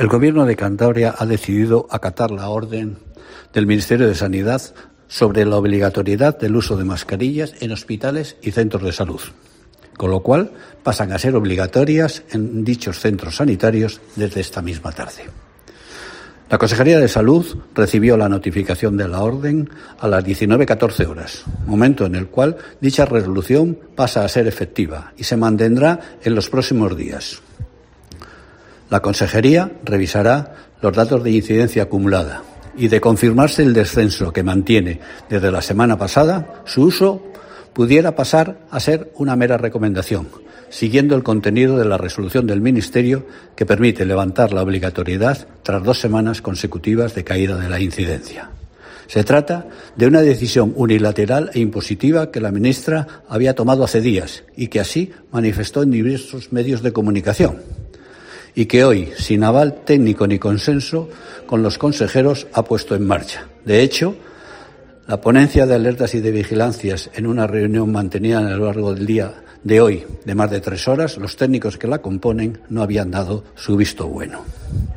El Gobierno de Cantabria ha decidido acatar la orden del Ministerio de Sanidad sobre la obligatoriedad del uso de mascarillas en hospitales y centros de salud, con lo cual pasan a ser obligatorias en dichos centros sanitarios desde esta misma tarde. La Consejería de Salud recibió la notificación de la orden a las 19:14 horas, momento en el cual dicha resolución pasa a ser efectiva y se mantendrá en los próximos días. La Consejería revisará los datos de incidencia acumulada y, de confirmarse el descenso que mantiene desde la semana pasada, su uso pudiera pasar a ser una mera recomendación, siguiendo el contenido de la resolución del Ministerio que permite levantar la obligatoriedad tras 2 semanas consecutivas de caída de la incidencia. Se trata de una decisión unilateral e impositiva que la ministra había tomado hace días y que así manifestó en diversos medios de comunicación, y que hoy, sin aval técnico ni consenso con los consejeros, ha puesto en marcha. De hecho, la ponencia de alertas y de vigilancias, en una reunión mantenida a lo largo del día de hoy de más de 3 horas, los técnicos que la componen no habían dado su visto bueno.